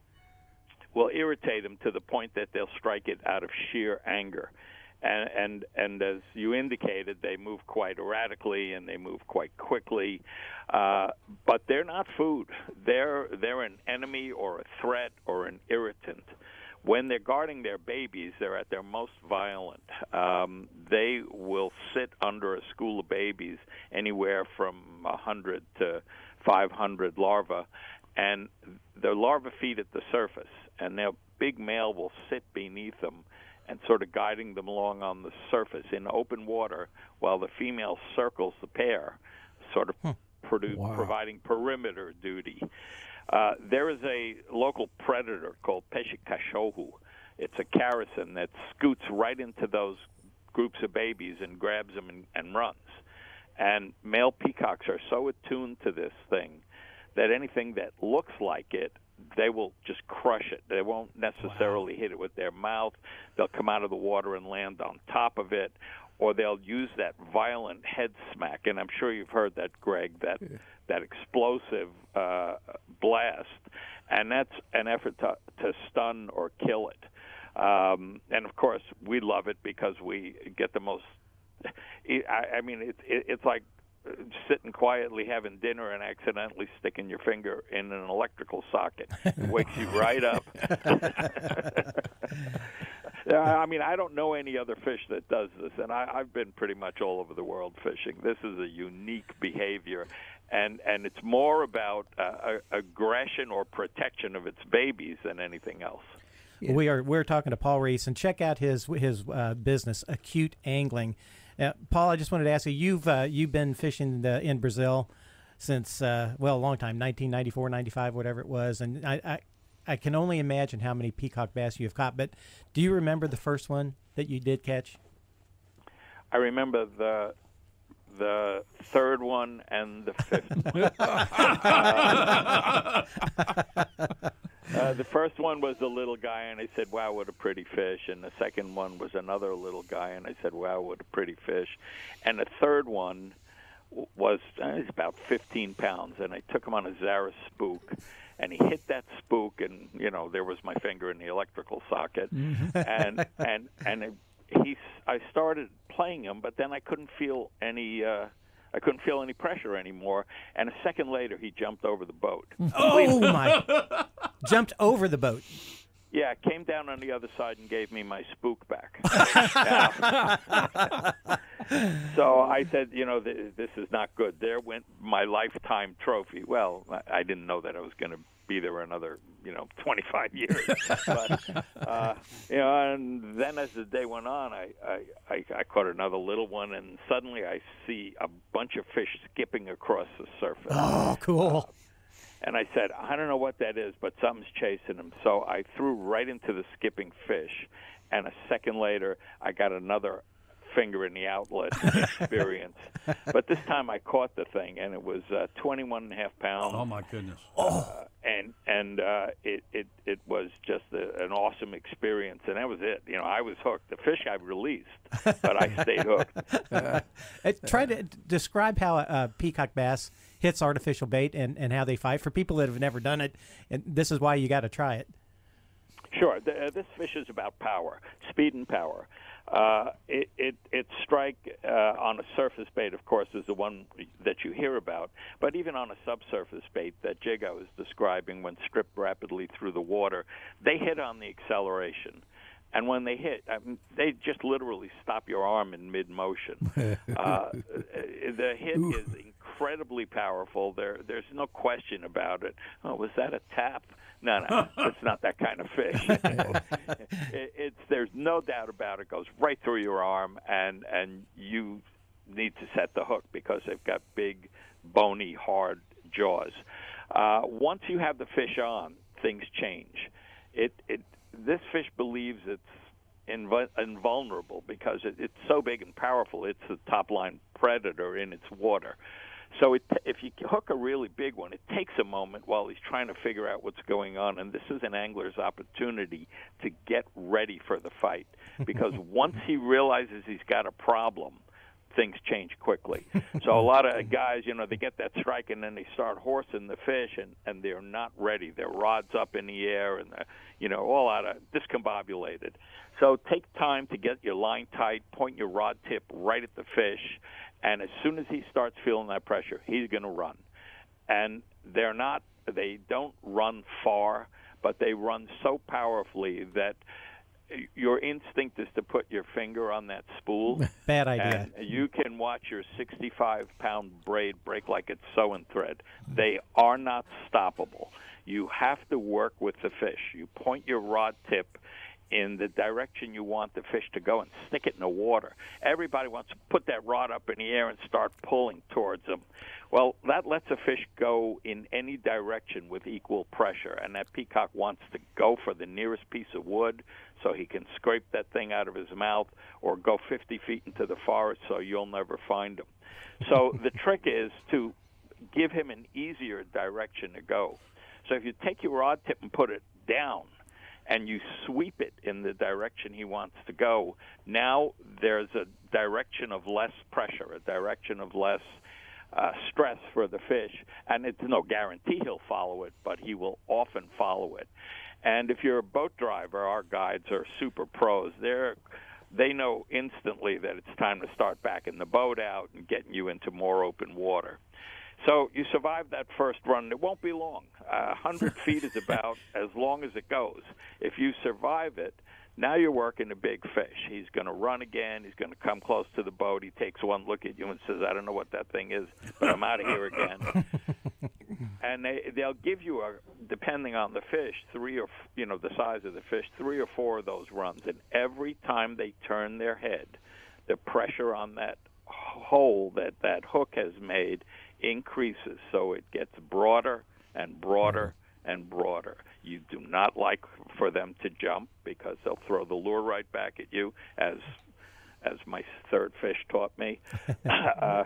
will irritate them to the point that they'll strike it out of sheer anger. And, and and as you indicated, they move quite erratically and they move quite quickly, uh, but they're not food. They're they're an enemy or a threat or an irritant. when they're guarding their babies, they're at their most violent. Um, they will sit under a school of babies, anywhere from one hundred to five hundred larvae, and the larvae feed at the surface, and their big male will sit beneath them and sort of guiding them along on the surface in open water while the female circles the pair, sort of hmm. produ- wow. providing perimeter duty. Uh, there is a local predator called Peshikashohu. It's a characin that scoots right into those groups of babies and grabs them and, and runs. And male peacocks are so attuned to this thing that anything that looks like it, they will just crush it. They won't necessarily wow. hit it with their mouth. They'll come out of the water and land on top of it, or they'll use that violent head smack. And I'm sure you've heard that, Greg, that yeah. that explosive uh, blast, and that's an effort to, to stun or kill it. Um, and, of course, we love it because we get the most I, I mean, it, it, it's like sitting quietly having dinner and accidentally sticking your finger in an electrical socket. It wakes you right up. I mean, I don't know any other fish that does this, and I, I've been pretty much all over the world fishing. This is a unique behavior, and, and it's more about uh, aggression or protection of its babies than anything else. Yeah. We are we're talking to Paul Reese, and check out his his uh, business, Acute Angling. Now, Paul, I just wanted to ask you, you've uh, you've been fishing the, in Brazil since, uh, well, a long time, nineteen ninety-four, ninety-five, whatever it was, and I, I I can only imagine how many peacock bass you have caught, but do you remember the first one that you did catch? I remember the the third one and the fifth one. uh, Uh, the first one was a little guy, and I said, wow, what a pretty fish. And the second one was another little guy, and I said, wow, what a pretty fish. And the third one was, uh, was about fifteen pounds, and I took him on a Zara spook. And he hit that spook, and, you know, there was my finger in the electrical socket. and and and it, he, I started playing him, but then I couldn't feel any... Uh, I couldn't feel any pressure anymore, and a second later, he jumped over the boat. Oh, my. Jumped over the boat. Yeah, came down on the other side and gave me my spook back. So I said, you know, th- this is not good. There went my lifetime trophy. Well, I didn't know that I was going to be there another, you know, twenty-five years. But, uh, you know, and then as the day went on, I, I, I, I caught another little one, and suddenly I see a bunch of fish skipping across the surface. Oh, cool. Uh, and I said, I don't know what that is, but something's chasing him. So I threw right into the skipping fish, and a second later, I got another finger in the outlet experience. But this time I caught the thing, and it was uh, twenty-one and a half pounds. Oh, my goodness. Uh, and and uh, it, it, it was just a, an awesome experience, and that was it. You know, I was hooked. The fish I released, but I stayed hooked. Uh, try to describe how a peacock bass hits artificial bait and, and how they fight for people that have never done it, and this is why you got to try it. Sure. The, uh, this fish is about power, speed and power. Uh, it, it, it strike uh, on a surface bait, of course, is the one that you hear about. But even on a subsurface bait that Jigo was describing, when stripped rapidly through the water, they hit on the acceleration. And when they hit, I mean, they just literally stop your arm in mid-motion. uh, the hit Ooh. is incredibly powerful. There, there's no question about it. Oh, was that a tap? No, no, it's not that kind of fish. it, it's there's no doubt about it. It goes right through your arm, and and you need to set the hook because they've got big, bony, hard jaws. Uh, once you have the fish on, things change. It it this fish believes it's inv- invulnerable because it, it's so big and powerful. It's the top line predator in its water. So it, if you hook a really big one, it takes a moment while he's trying to figure out what's going on, and this is an angler's opportunity to get ready for the fight, because once he realizes he's got a problem, things change quickly. So a lot of guys, you know, they get that strike, and then they start horsing the fish, and, and they're not ready. Their rod's up in the air, and, they're, you know, all out of discombobulated. So take time to get your line tight, point your rod tip right at the fish, and as soon as he starts feeling that pressure, he's going to run. And they're not, they don't run far, but they run so powerfully that your instinct is to put your finger on that spool. Bad idea. And you can watch your sixty-five pound braid break like it's sewing thread. They are not stoppable. You have to work with the fish. You point your rod tip in the direction you want the fish to go and stick it in the water. Everybody wants to put that rod up in the air and start pulling towards them. Well, that lets a fish go in any direction with equal pressure, and that peacock wants to go for the nearest piece of wood so he can scrape that thing out of his mouth, or go fifty feet into the forest so you'll never find him. So the trick is to give him an easier direction to go. So if you take your rod tip and put it down, and you sweep it in the direction he wants to go, now there's a direction of less pressure, a direction of less uh, stress for the fish. And it's no guarantee he'll follow it, but he will often follow it. And if you're a boat driver, our guides are super pros. They're, they know instantly that it's time to start backing the boat out and getting you into more open water. So you survive that first run. It won't be long. Uh, one hundred feet is about as long as it goes. If you survive it, now you're working a big fish. He's going to run again. He's going to come close to the boat. He takes one look at you and says, I don't know what that thing is, but I'm out of here again. And they, they'll give you, a, depending on the fish, three or, you know, the size of the fish, three or four of those runs. And every time they turn their head, the pressure on that hole that that hook has made increases, so it gets broader and broader and broader. You do not like for them to jump because they'll throw the lure right back at you, as as my third fish taught me. uh,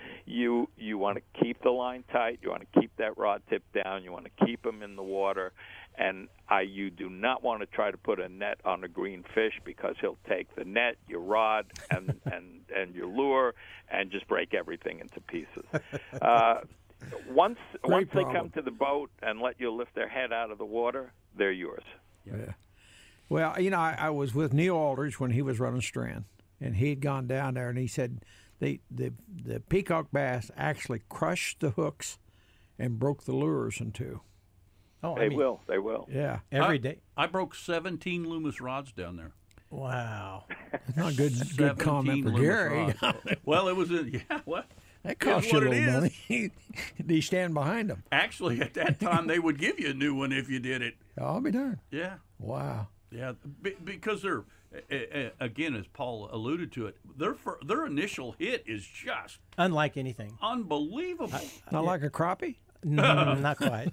you you want to keep the line tight. You want to keep that rod tip down. You want to keep them in the water. And I, you do not want to try to put a net on a green fish, because he'll take the net, your rod, and, and, and your lure, and just break everything into pieces. Uh, once Great once they problem. come to the boat and let you lift their head out of the water, they're yours. Yeah. Well, you know, I, I was with Neil Aldridge when he was running Strand, and he had gone down there, and he said the the the peacock bass actually crushed the hooks and broke the lures in two. Oh, They I mean, will. They will. Yeah, every I, day. I broke seventeen Loomis rods down there. Wow. that's not a good good comment for seventeen Gary. Loomis rods. Well, it was a, yeah, what? That costs you a what it little is. money. Do you stand behind them? Actually, at that time, they would give you a new one if you did it. I'll be darned. Yeah. Wow. Yeah, be- because they're, uh, uh, again, as Paul alluded to it, their fir- their initial hit is just Unlike anything. unbelievable. Not like a crappie? No, not quite.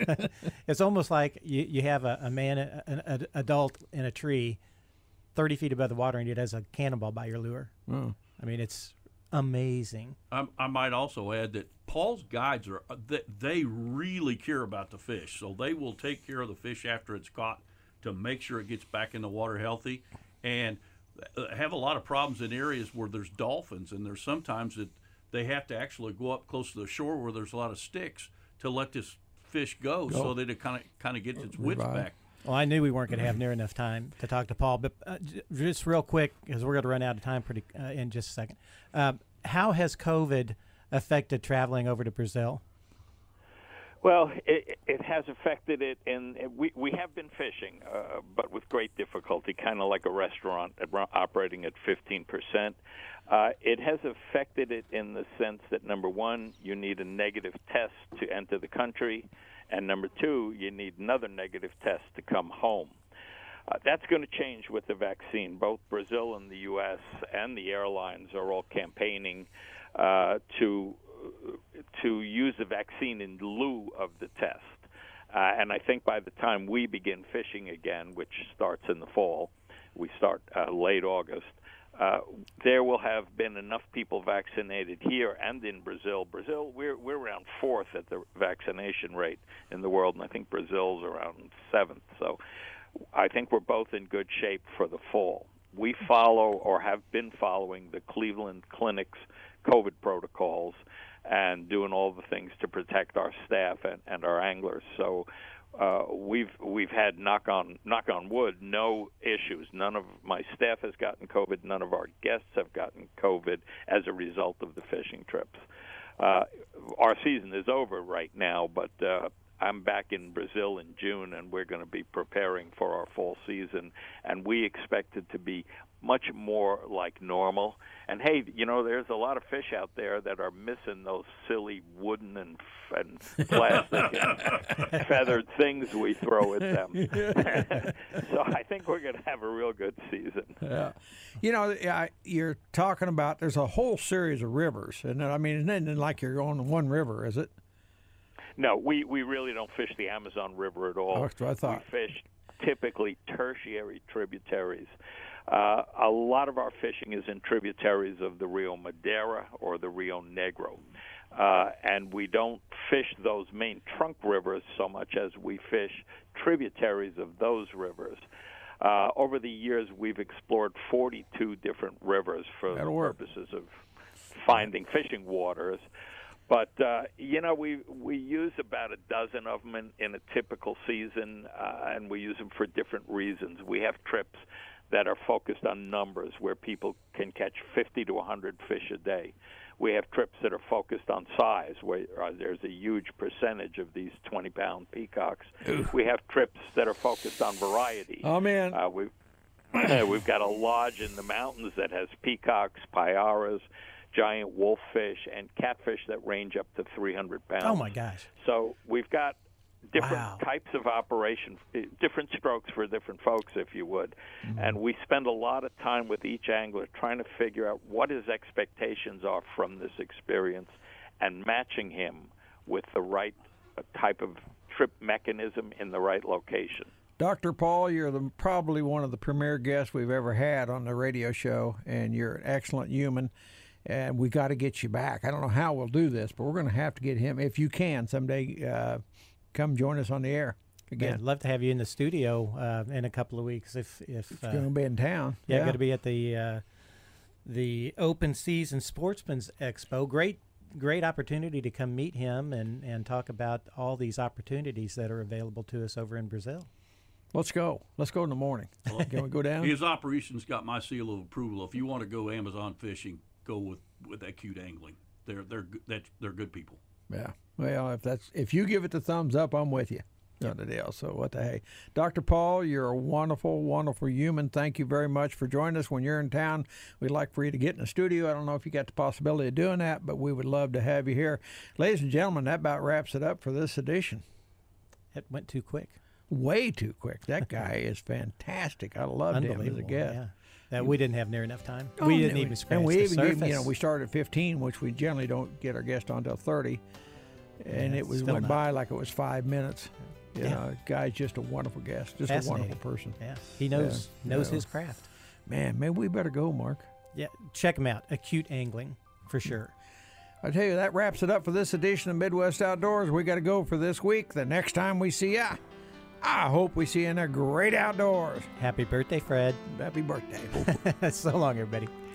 It's almost like you, you have a, a man, an, an adult in a tree, thirty feet above the water, and it has a cannonball by your lure. Oh. I mean, it's amazing. I, I might also add that Paul's guides are they, they really care about the fish, so they will take care of the fish after it's caught to make sure it gets back in the water healthy, and have a lot of problems in areas where there's dolphins, and there's sometimes that they have to actually go up close to the shore where there's a lot of sticks to let this fish go, Go. so that it kind of kind of gets its wits Revive. back. Well, I knew we weren't going to have near enough time to talk to Paul, but uh, j- just real quick, because we're going to run out of time pretty uh, in just a second. Uh, how has COVID affected traveling over to Brazil? Well, it, it has affected it, and we we have been fishing, uh, but with great difficulty, kind of like a restaurant operating at fifteen percent. Uh, it has affected it in the sense that, number one, you need a negative test to enter the country, and number two, you need another negative test to come home. Uh, that's going to change with the vaccine. Both Brazil and the U S and the airlines are all campaigning uh, to to use the vaccine in lieu of the test. Uh, and I think by the time we begin fishing again, which starts in the fall, we start uh, late August, uh, there will have been enough people vaccinated here and in Brazil. Brazil, we're we're around fourth at the vaccination rate in the world, and I think Brazil's around seventh. So I think we're both in good shape for the fall. We follow or have been following the Cleveland Clinic's COVID protocols and doing all the things to protect our staff and, and our anglers. So uh, we've we've had knock on knock on wood, no issues. None of my staff has gotten COVID. None of our guests have gotten COVID as a result of the fishing trips. Uh, our season is over right now, but uh, I'm back in Brazil in June, and we're going to be preparing for our fall season, and we expect it to be much more like normal. And hey, you know, there's a lot of fish out there that are missing those silly wooden and, and plastic and feathered things we throw at them. So I think we're going to have a real good season. Yeah. You know, I- you're talking about there's a whole series of rivers, and I mean, it's not like you're on one river, is it? No, we, we really don't fish the Amazon River at all. Oh, that's what I thought. We fish typically tertiary tributaries. Uh, a lot of our fishing is in tributaries of the Rio Madeira or the Rio Negro. Uh, and we don't fish those main trunk rivers so much as we fish tributaries of those rivers. Uh, over the years, we've explored forty-two different rivers for the purposes of finding fishing waters. But, uh, you know, we we use about a dozen of them in, in a typical season, uh, and we use them for different reasons. We have trips that are focused on numbers, where people can catch fifty to one hundred fish a day. We have trips that are focused on size, where uh, there's a huge percentage of these twenty-pound peacocks. Ooh. We have trips that are focused on variety. Oh, man. Uh, we've, we've got a lodge in the mountains that has peacocks, paiaras, giant wolffish, and catfish that range up to three hundred pounds. Oh, my gosh. So we've got different Wow. types of operation, different strokes for different folks, if you would. Mm-hmm. And we spend a lot of time with each angler trying to figure out what his expectations are from this experience and matching him with the right type of trip mechanism in the right location. Doctor Paul, you're the, probably one of the premier guests we've ever had on the radio show, and you're an excellent human. And we got to get you back. I don't know how we'll do this, but we're going to have to get him, if you can, someday. Uh, come join us on the air again. Yeah, I'd love to have you in the studio uh, in a couple of weeks. If if It's uh, going to be in town. Yeah, Yeah. going to be at the uh, the Open Season Sportsman's Expo. Great great opportunity to come meet him and, and talk about all these opportunities that are available to us over in Brazil. Let's go. Let's go in the morning. Can we go down? His operations got my seal of approval. If you want to go Amazon fishing, go with, with Acute Angling. They're they're good- that's, they're good people. Yeah. Well, if that's if you give it the thumbs up, I'm with you. Not the deal. So what the hey, Doctor Paul, you're a wonderful, wonderful human. Thank you very much for joining us. When you're in town, we'd like for you to get in the studio. I don't know if you got the possibility of doing that, but we would love to have you here, ladies and gentlemen. That about wraps it up for this edition. It went too quick. Way too quick. That guy is fantastic. I loved him as a Unbelievable, guest. yeah. That we didn't have near enough time. Oh, we didn't no, even scratch and we the even surface. Gave, you know, we started at fifteen, which we generally don't get our guest on until thirty, and Yeah, it was still went not. by like it was five minutes. You Yeah. know, guy's just a wonderful guest, just a Fascinating. wonderful person. Yeah, he knows Yeah, knows yeah. his craft. Man, maybe we better go, Mark. Yeah, check him out. Acute Angling, for sure. I tell you, that wraps it up for this edition of Midwest Outdoors. We got to go for this week. The next time we see ya, I hope we see you in the great outdoors. Happy birthday, Fred. Happy birthday. So long, everybody.